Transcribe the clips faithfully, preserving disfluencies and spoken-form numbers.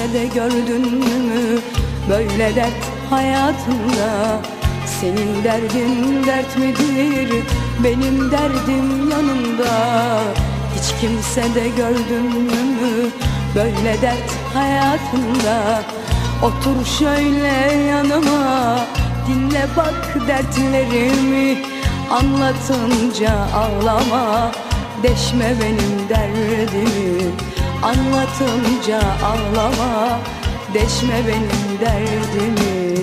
kimse de gördün mü böyle dert hayatımda? Senin derdin dert midir, benim derdim yanımda. Hiç kimse de gördün mü böyle dert hayatımda? Otur şöyle yanıma, dinle bak dertlerimi. Anlatınca ağlama, deşme benim derdimi. Anlatınca ağlama, deşme benim derdimi.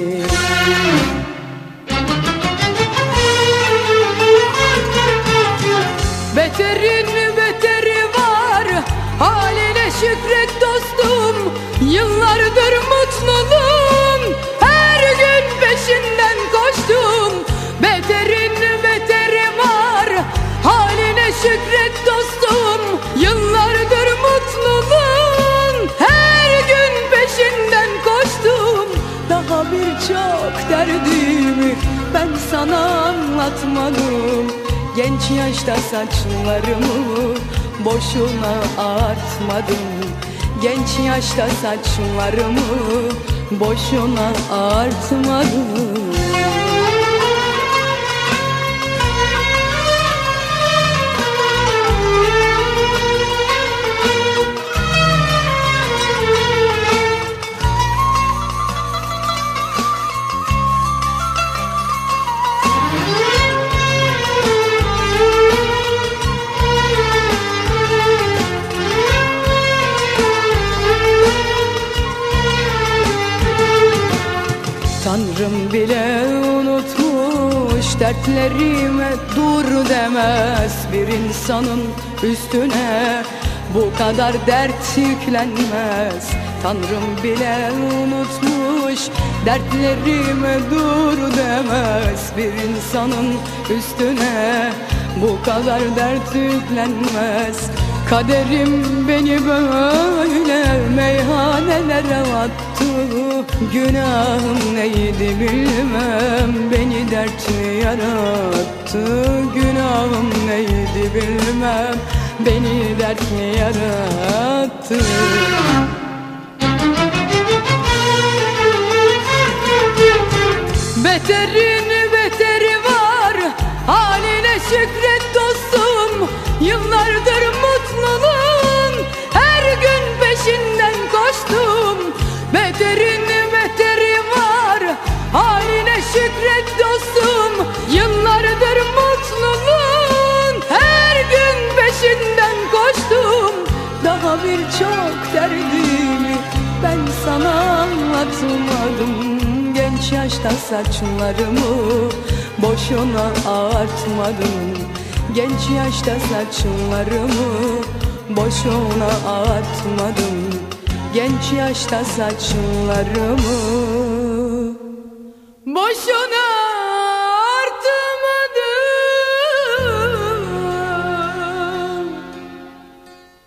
Beterin beteri var, haline şükret dostum. Yıllardır mutluluğum, her gün peşinden koştum. Beterin beteri var, haline şükret dostum. Yıllardır mutluluğum, her gün peşinden koştum. Daha birçok derdimi ben sana anlatmadım. Genç yaşta saçlarımı boşuna artmadım. Genç yaşta saçlarımı boşuna artmadım. Tanrım bile unutmuş, dertlerime dur demez. Bir insanın üstüne bu kadar dert yüklenmez. Tanrım bile unutmuş, dertlerime dur demez. Bir insanın üstüne bu kadar dert yüklenmez. Kaderim beni böyle meyhanelere attı. Günahım neydi bilmem, beni dertli yarattı. Günahım neydi bilmem, beni dertli yarattı. Beterin beteri var, haline şükret dostum. Yıllardır mutluluğun, her gün peşinden koştum. Beterin beteri var, haline şükret dostum. Yıllardır mutluluğun, her gün peşinden koştum. Daha birçok derdimi ben sana anlatmadım. Genç yaşta saçlarımı boşuna artmadım. Genç yaşta saçlarımı boşuna artmadım. Genç yaşta saçlarımı boşuna